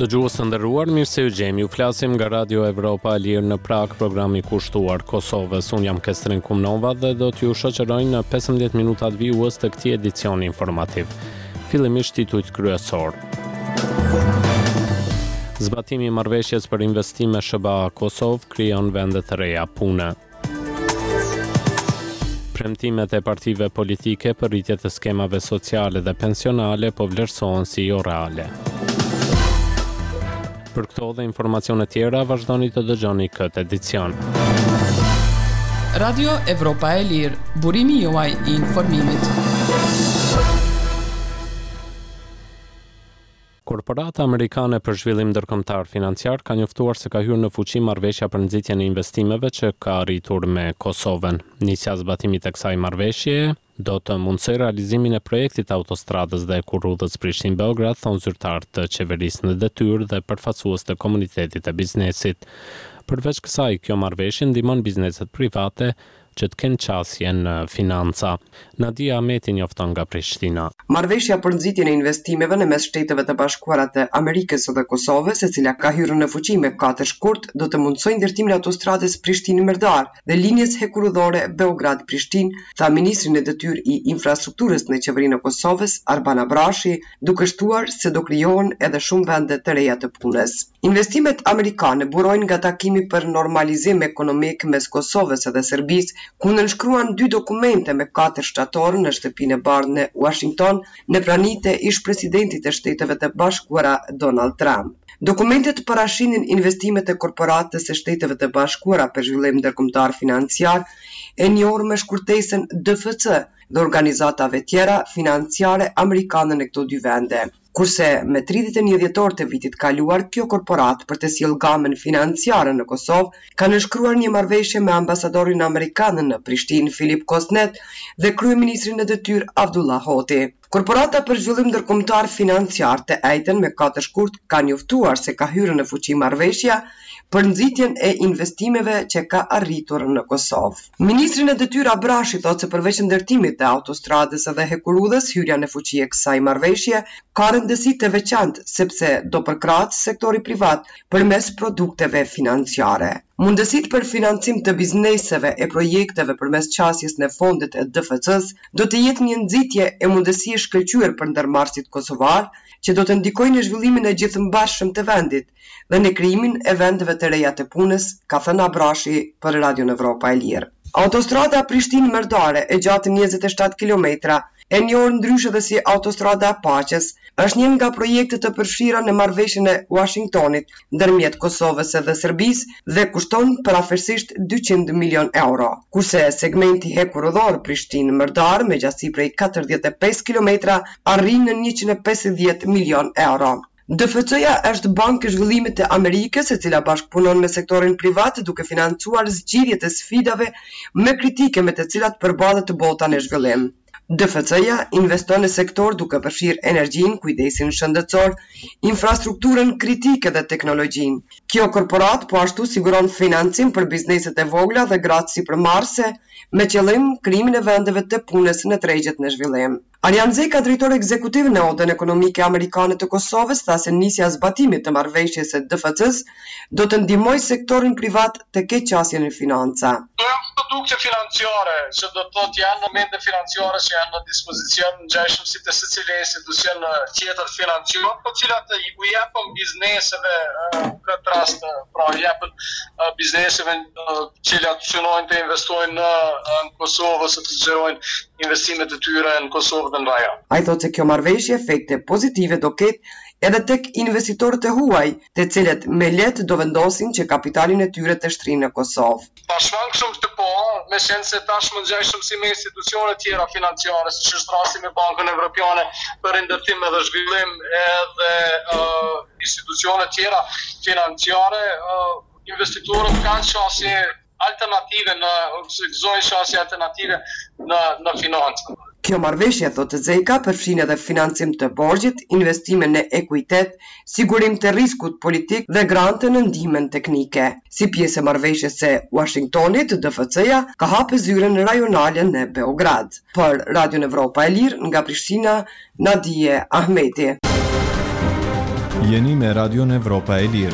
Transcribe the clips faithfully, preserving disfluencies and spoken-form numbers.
Dëgjues të nderuar, mirë se u gjemi. Ju flasim nga Radio Evropa e Lirë në Prag, programi i kushtuar Kosovës. Unë jam Kestrin Kumnova dhe do t'ju shoqëroj në pesëmbëdhjetë minutat vijues të këtij edicioni informativ. Fillimisht titujt kryesor. Zbatimi i marrëveshjes për investime S B A Kosovë krijon vende të reja pune. Premtimet e partive politike për rritje të skemave sociale dhe pensionale po vlerësohen si jo reale. Për këto dhe informacione tjera, vazhdoni të dëgjoni këtë edicion. Radio Evropa e Lirë, burimi juaj i informimit. Korporata amerikane për zhvillim ndërkombëtar financiar ka njoftuar se ka hyrë në fuqi marrëveshja për nxitjen e investimeve që ka arritur me Kosovën. Nisja zbatimit të kësaj marrëveshjeje do të mundsoj realizimin e projektit autostradës dhe kurrudhës Prishtinë-Beograd, thonë zyrtar të qeverisë në detyrë dhe përfaqësues të komunitetit të biznesit. Përveç kësaj, kjo marrëveshje ndihmon bizneset private që të kenë qasje në financa. Nadia Ahmeti njofton nga Prishtina. Marrëveshja për nxitjen e investimeve në mes Shteteve të Bashkuara të Amerikës dhe Kosovës, e cila ka hyrë në fuqi me katër shkurt, do të mundsojë ndërtimin e autostradës Prishtinë-Merdar dhe linjës hekurudhore Beograd-Prishtinë, tha ministri në detyrë i infrastrukturës në qeverinë e Kosovës, Arban Abrashi, duke shtuar se do krijohen edhe shumë vende të reja të punës. Investimet amerikane burojnë nga takimi për normalizim ekonomik mes Kosovës dhe Serbisë, ku nënshkruan dy dokumente me katër shtatorë në shtëpinë e bardhë në Washington në pranitë e ish-presidentit të Shteteve të Bashkuara Donald Trump. Dokumentet parashinin investimet e korporatës së Shteteve të Bashkuara për zhvillim ndërkombëtar financiar, e njohur me shkurtesën D F C, dhe organizatave tjera financiare amerikane në këto dy vende. Kurse me tridhjetë e një dhjetor të vitit kaluar, kjo korporat për të sjellë gamën financiare në Kosovë ka nënshkruar një marrëveshje me ambasadorin amerikan në Prishtinë, Filip Kosnet, dhe kryeministrin në detyrë Abdullah Hoti. Korporata për zhvillim ndërkombëtar financiar të ejten me katër shkurt ka njoftuar se ka hyrë në fuqi marrëveshja për nxitjen e investimeve që ka arritur në Kosovë. Ministri në detyrë Abrashi thotë se përveç ndërtimit të autostradës dhe hekurudhës, hyrja në fuqi e kësaj marrëveshje ka rëndësi të veçantë sepse do përkrahet sektori privat përmes produkteve financiare. Mundësit për financim të bizneseve e projekteve përmes qasjes në fondet e D F C-s do të jetë një nxitje e mundësi e shkëlqyer për ndërmarrësit kosovar, që do të ndikojnë në zhvillimin e gjithëmbashëm të vendit dhe në krijimin e vendeve të reja të punës, ka thënë Abrashi për Radio Evropa e Lirë. Autostrada Prishtinë-Merdare e gjatë njëzet e shtatë kilometra, e njohur ndryshe dhe si Autostrada e Paqes, është një nga projektet të përfshira në marrëveshjen e Washingtonit ndërmjet Kosovës dhe Serbisë dhe kushton përafërsisht dyqind milion euro. Kurse segmenti hekurudhor Prishtinë-Merdar me gjatësi prej katërdhjetë e pesë kilometra arrin në njëqind e pesëdhjetë milion euro. D F C-ja është Bankë e Zhvillimit të Amerikës, e cila bashkëpunon me sektorin privat duke financuar zgjidhjet e sfidave me kritike me të cilat përballet bota në zhvillim. D F C-ja investon në sektor duke përfshirë energjinë, kujdesin shëndetësor, infrastrukturën kritike dhe teknologjinë. Kjo korporat po ashtu siguron financim për bizneset e vogla dhe gratë sipërmarrëse me qëllim krijimin e vendeve të punës në tregjet në zhvillim. Arjan Zeka, drejtor ekzekutiv në Odën Ekonomike Amerikane të Kosovës, tha se nisja zbatimit të marrëveshjes së D F C-s do të ndihmojë sektorin privat të ketë qasje në financa. Produkte financiare që do të thotë janë momente financiare që janë në dispozicion ngjashëm si të secili institucion tjetër financiar, të cilat i u japën bizneseve në këtë rast, pra i japën bizneseve që synojnë të investojnë në, në Kosovë ose të zgjerojnë investimet e tyre në Kosovë dhe në rajon. Ai thotë se kjo marrëveshje efekte pozitive do ketë edhe tek investitorët e huaj, të cilët me lehtë do vendosin që kapitalin e tyre të shtrinë në Kosovë. Tashmë kështu këtë po, me qenë se tashmë ngjajshëm si me institucione tjera financiare, siç është rasti me Bankën Evropiane për ndërtim dhe zhvillim, edhe uh, institucione tjera financiare, uh, investitorët kanë qasje alternative në gëzojnë qasje alternative në në financë. Kjo marrëveshje, thotë Zeka, përfshin edhe financim të borxhit, investime në ekuitet, sigurim të riskut politik dhe grante në ndihmën teknike. Si pjesë e marrëveshjes së Washingtonit, D F C-ja ka hapë zyrën rajonale në Beograd. Për Radio Evropa e Lirë, nga Prishtina, Nadije Ahmeti. Jeni me Radion Evropa e Lirë.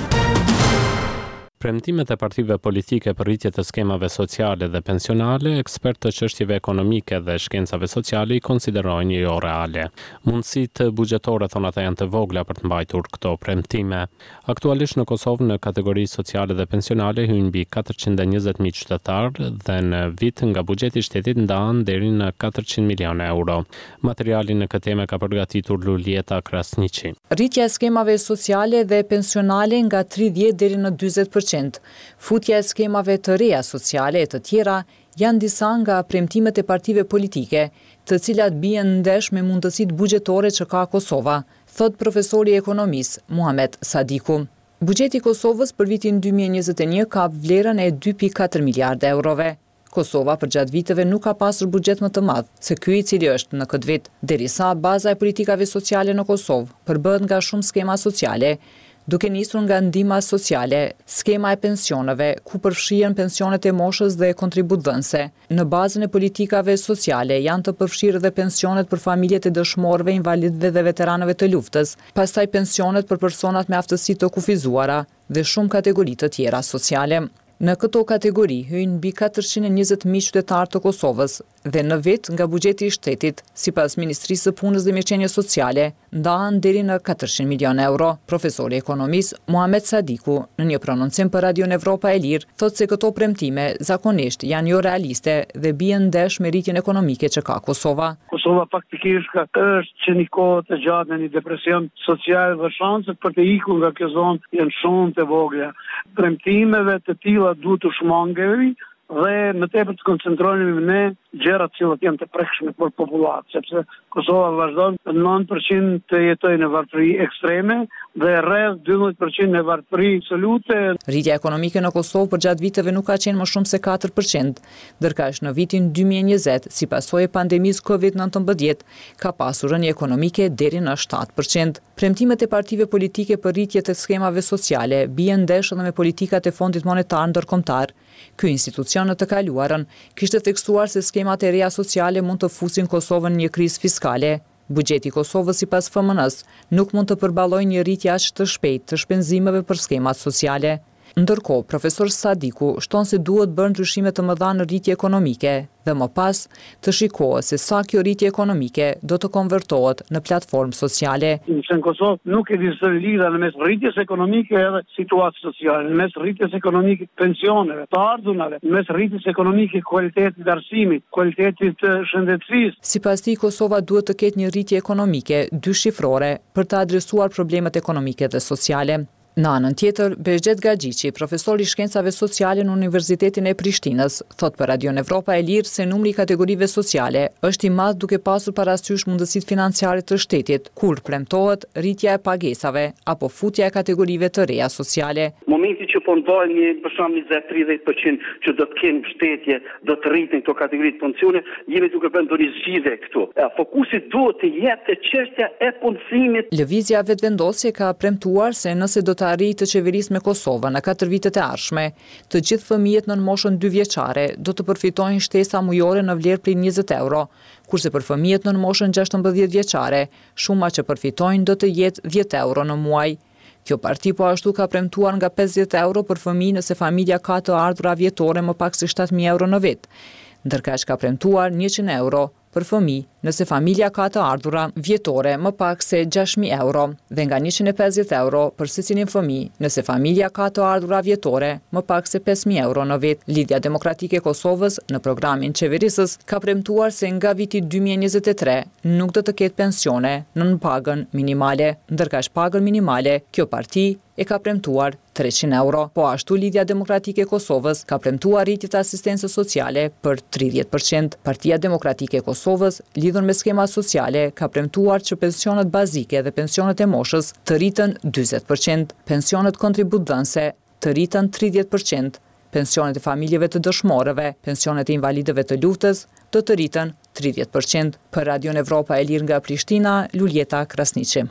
Premtimet e partive politike për rritje të skemave sociale dhe pensionale, ekspertë të çështjeve ekonomike dhe shkencave sociale i konsiderojnë jo reale. Mundësitë buxhetore, thonë ata, janë të vogla për të mbajtur këto premtime. Aktualisht në Kosovë në kategori sociale dhe pensionale hyn mbi katërqind e njëzet mijë qytetarë dhe në vit nga buxheti i shtetit ndahen deri në katërqind milionë euro. Materialin në këtë temë ka përgatitur Lulieta Krasniqi. Rritja e skemave sociale dhe pensionale nga tridhjetë deri në dyzet përqind. Futja e skemave të reja sociale e të tjera janë disa nga premtimet e partive politike, të cilat bien ndesh me mundësitë buxhetore që ka Kosova, thot profesori i ekonomisë Muhamet Sadiku. Buxheti i Kosovës për vitin dy mijë e njëzet e një ka vlerën e dy pikë katër miliardë eurove. Kosova për gjatë viteve nuk ka pasur buxhet më të madh se ky i cili është në këtë vit, derisa baza e politikave sociale në Kosovë përbëhet nga shumë skema sociale, duke nisur nga ndihma sociale, skema e pensioneve, ku përfshihen pensionet e moshës dhe kontributdhënëse. Në bazën e politikave sociale janë të përfshirë dhe pensionet për familjet e dëshmorëve, invalidëve dhe veteranëve të luftës, pastaj pensionet për personat me aftësi të kufizuara dhe shumë kategori të tjera sociale. Në këto kategori hyjnë mbi katërqind e njëzet mijë qytetarë të Kosovës dhe në vit nga buxheti i shtetit, sipas Ministrisë së Punës dhe Mirëqenies Sociale, ndahen deri në katërqind milionë euro. Profesori i ekonomisë Muhamet Sadiku, në një prononcim për Radion Evropa e Lirë, thotë se këto premtime zakonisht janë jo realiste dhe bien ndesh me rritjen ekonomike që ka Kosova. Kosova faktikisht ka është që një kohë të gjatë në një depresion social dhe shanset për të ikur nga kjo zonë janë shumë të vogla. Premtimeve të tilla duhet të shmangemi dhe më tepër të koncentrohemi në gjërat që janë të prekshme për populatë, sepse Kosova vazhdon nëntë përqind të jetojë në varfëri ekstreme dhe rreth dymbëdhjetë përqind në varfëri absolute. Rritja ekonomike në Kosovë për gjatë viteve nuk ka qenë më shumë se katër përqind, ndërkaq në vitin dy mijë e njëzet, si pasojë e pandemisë kovid nëntëmbëdhjetë, ka pasur rënje ekonomike deri në shtatë përqind. Premtimet e partive politike për rritje të skemave sociale bien ndesh edhe me politikat e Fondit Monetar Ndërkombëtar. Ky institucion në të kaluarën kishte theksuar se skemat e reja sociale mund të fusin Kosovën në një krizë fiskale. Buxheti i Kosovës sipas F M N-s nuk mund të përballojë një rritje aq të shpejtë të shpenzimeve për skemat sociale. Ndërkohë, profesor Sadiku shton se duhet bërë ndryshime të mëdha në rritje ekonomike dhe më pas të shikohet se sa kjo rritje ekonomike do të konvertohet në platformë sociale. Në Kosovë nuk ekziston lidhje në mes rritjes ekonomike edhe situatës sociale, në mes rritjes ekonomike pensioneve, të ardhurave, në mes rritjes ekonomike kualitetit të arsimit, kualitetit të shëndetësisë. Sipas tij, Kosova duhet të ketë një rritje ekonomike dyshifrore për të adresuar problemet ekonomike dhe sociale. Në anën tjetër, Behxhet Gaxhiqi, profesor i shkencave sociale në Universitetin e Prishtinës, thot për Radion Evropa e Lirë se numri i kategorive sociale është i madh duke pasur parasysh mundësitë financiare të shtetit, kur premtohet rritja e pagesave apo futja e kategorive të reja sociale. Momenti që po ndajmë një për shembull njëzet deri tridhjetë përqind që do të kenë mbështetje, do të rritin këto kategori të pensione, jemi duke bërë ndonjë zgjidhje këtu. Fokusi duhet të jetë çështja e punësimit. Lëvizja vetëvendosje ka premtuar se nëse do të arrijë të qeverisë me Kosovën në katër vitet e ardhshme, të gjithë fëmijët nën moshën dy vjeçare do të përfitojnë shtesa mujore në vlerë prej njëzet euro, kurse për fëmijët nën moshën gjashtëmbëdhjetë vjeçare, shuma që përfitojnë do të jetë dhjetë euro në muaj. Kjo parti po ashtu ka premtuar nga pesëdhjetë euro për fëmijë nëse familja ka të ardhura vjetore më pak se shtatë mijë euro në vit, ndërkaq ka premtuar njëqind euro për fëmijë nëse familja ka të ardhura vjetore më pak se gjashtë mijë euro dhe nga njëqind e pesëdhjetë euro për secilin fëmijë nëse familja ka të ardhura vjetore më pak se pesë mijë euro në vit. Lidhja Demokratike e Kosovës në programin qeverisës ka premtuar se nga viti dy mijë e njëzet e tre nuk do të ketë pensione nën pagën minimale, ndërkaq pagën minimale kjo parti e ka premtuar treqind euro. Po ashtu Lidhja Demokratike e Kosovës ka premtuar rritje të asistencës sociale për tridhjetë përqind. Partia Demokratike e Kosovës, lidhur me skema sociale, ka premtuar që pensionet bazike dhe pensionet e moshës të rritën dyzet përqind, pensionet kontributdhënëse të rritën tridhjetë përqind, pensionet e familjeve të dëshmorëve, pensionet e invalidëve të luftës do të rritën tridhjetë përqind. Për Radion Evropa e Lirë nga Prishtina, Lulieta Krasniqi.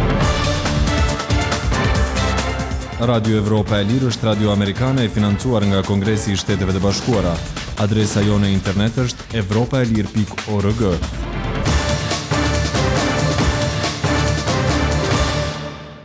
Radio Evropa e Lirë është radio amerikane e financuar nga Kongresi i Shteteve të Bashkuara. Adresa jone internet është evropaelir pikë org.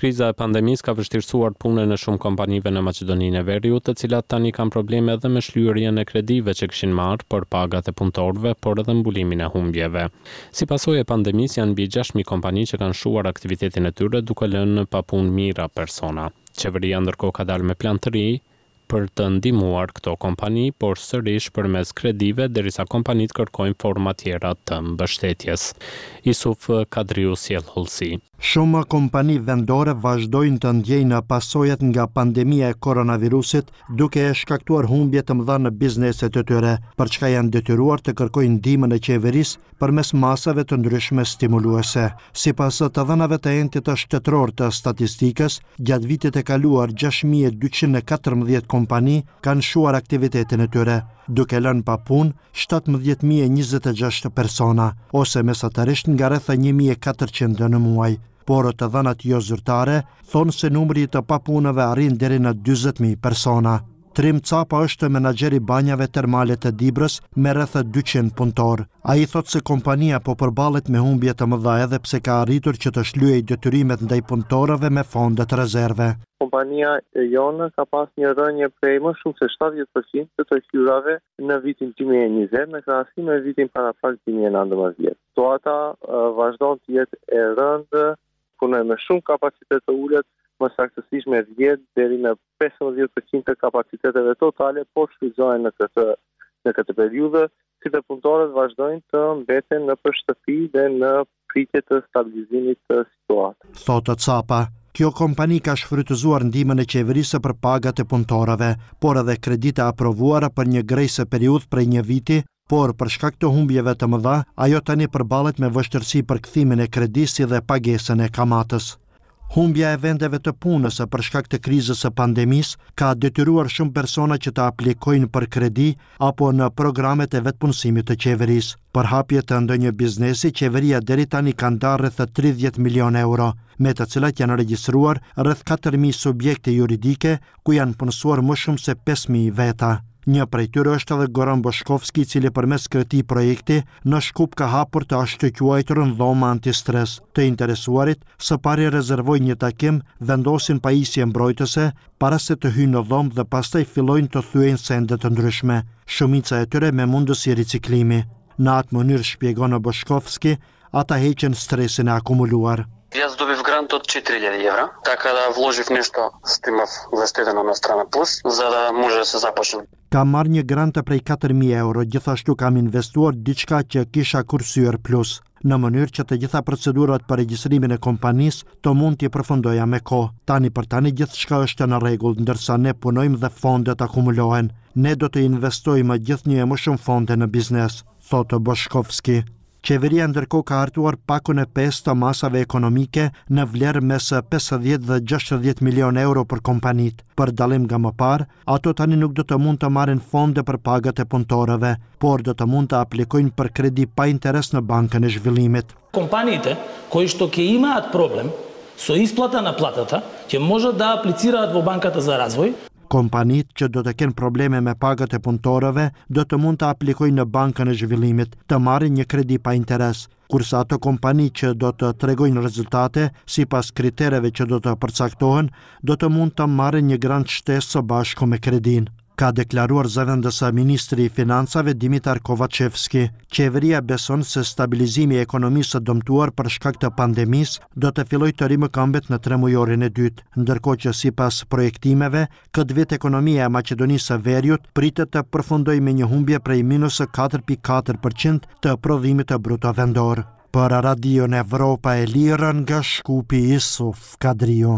Kriza e pandemisë ka vështirësuar punën e shumë kompanive në Maqedoninë e Veriut, të cilat tani kanë probleme edhe me shlyerjen e kredive që kishin marrë për pagat e punëtorëve, por edhe mbulimin e humbjeve. Si pasojë e pandemisë janë mbi gjashtë mijë kompani që kanë shuar aktivitetin e tyre duke lënë pa punë mijëra persona. Qeveria ndërkohë ka dalë me plan të ri për të ndihmuar këto kompani, por sërish përmes kredive, derisa kompanitë kërkojnë forma tjera të mbështetjes. Isuf Kadriu sjell hollësi. Shumë kompani vendore vazhdojnë të ndjejnë pasojat nga pandemia e koronavirusit, duke e shkaktuar humbje të mëdha në bizneset e tyre, për çka janë detyruar të kërkojnë ndihmën e qeverisë përmes masave të ndryshme stimuluese. Sipas të dhënave të entit shtetëror të statistikës, gjatë vitit e kaluar gjashtë mijë e dyqind e katërmbëdhjetë kompani kanë shuar aktivitetin e tyre, duke lënë pa punë shtatëmbëdhjetë mijë e njëzet e gjashtë persona, ose mesatarisht nga rreth një mijë e katërqind në muaj. Por të dhënat jo zyrtare thonë se numri të papunëve arrin deri në dyzet mijë persona. Trim Capa është menaxheri banjave termale të Dibrës me rreth dyqind punëtor. Ai thotë se kompania po përballet me humbje të mëdha edhe pse ka arritur që të shlyejë detyrimet ndaj punëtorëve me fonde të rezerve. Kompania e jonë ka pas një rënje prej më shumë se shtatëdhjetë përqind të të hyrave në vitin dy mijë e njëzet në krahasim me vitin paraprak dy mijë e nëntëmbëdhjetë. Situata uh, vazhdon të jetë e rëndë, punoj me shumë kapacitet të ulët, më saktësisht me dhjetë deri në pesëmbëdhjetë përqind të kapaciteteve totale, po shfrytëzohen në këtë në këtë periudhë, si të punëtorët vazhdojnë të mbeten në shtëpi dhe në pritje të stabilizimit të situatës. Thotë Capa. Kjo kompani ka shfrytëzuar ndihmën e qeverisë për pagat e punëtorëve, por edhe kredite aprovuara për një grejse periudhë prej një viti, por për shkak të humbjeve të mëdha, ajo tani përballet me vështirësi për kthimin e kredisë dhe pagesën e kamatës. Humbja e vendeve të punës për shkak të krizës së pandemisë ka detyruar shumë persona që të aplikojnë për kredi apo në programet e vetpunësimit të qeverisë. Për hapje të ndonjë biznesi, qeveria deri tani ka ndarë rreth tridhjetë milionë euro, me të cilat janë regjistruar rreth katër mijë subjekte juridike ku janë punësuar më shumë se pesë mijë veta. Një prej tyre është edhe Goran Boshkovski, i cili përmes këtij projekti në Shkup ka hapur të ashtu quajturën dhoma antistres. Të interesuarit së pari rezervojnë një takim, vendosin pajisje mbrojtëse para se të hyjnë në dhomë dhe pastaj fillojnë të thyejnë sende të ndryshme, shumica e tyre me mundësi riciklimi. Në atë mënyrë, shpjegon Boshkovski, ata heqen stresin e akumuluar. Я сдобив грант от четири хиляди евро, така да вложив нещо, стимав защитено на страна плюс, за да може да се започне. Kam marrë një grant prej katër mijë euro, gjithashtu kam investuar diçka që kisha kursyer plus, në mënyrë që të gjitha procedurat për regjistrimin e kompanisë të mund t'i përfundoja me kohë. Tani për tani gjithçka është në rregull, ndërsa ne punojmë dhe fondet akumulohen. Ne do të investojmë gjithnjë e më shumë fonde në biznes, thotë Boshkovski. Qeveria ndërkohë ka hartuar pakun e pesë të masave ekonomike në vlerë mes pesëdhjetë dhe gjashtëdhjetë milionë euro për kompanitë. Për dallim nga më parë, ato tani nuk do të mund të marrin fonde për pagat e punëtorëve, por do të mund të aplikojnë për kredi pa interes në Bankën e Zhvillimit. Компаниите кои што ќе имаат проблем со исплата на платата, ќе можат да аплицираат во Банката за развој. Kompanitë që do të kenë probleme me pagat e punëtorëve do të mund të aplikojnë në Bankën e Zhvillimit të marrin një kredi pa interes, kurse ato kompani që do të tregojnë rezultate sipas kritereve që do të përcaktohen, do të mund të marrin një grant shtesë së bashku me kredin. Ka deklaruar zëvendësa Ministri i Financave Dimitar Kovacevski. Qeveria beson se stabilizimi i ekonomisë së dëmtuar për shkak të pandemisë do të fillojë të rimëkëmbet në tremujorin e dytë, ndërkohë që sipas projektimeve, këtë vit ekonomia e Maqedonisë së Veriut pritet të përfundojë me një humbje prej minus katër pikë katër përqind të prodhimit të bruto vendor. Për Radion Evropa e Lirë nga Shkupi, Isuf Kadriu.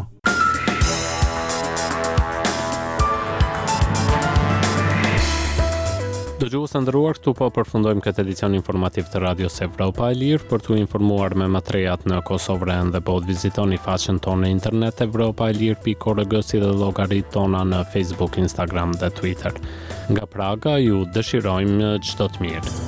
Dëgjues të nderuar, këtu po përfundojmë këtë edicion informativ të Radios Evropa e Lirë. Për t'u informuar me më të rejat në Kosovë dhe po të vizitoni faqen tonë në internet evropa e lirë pikë org si dhe llogaritë tona në Facebook, Instagram dhe Twitter. Nga Praga ju dëshirojmë çdo të mirë.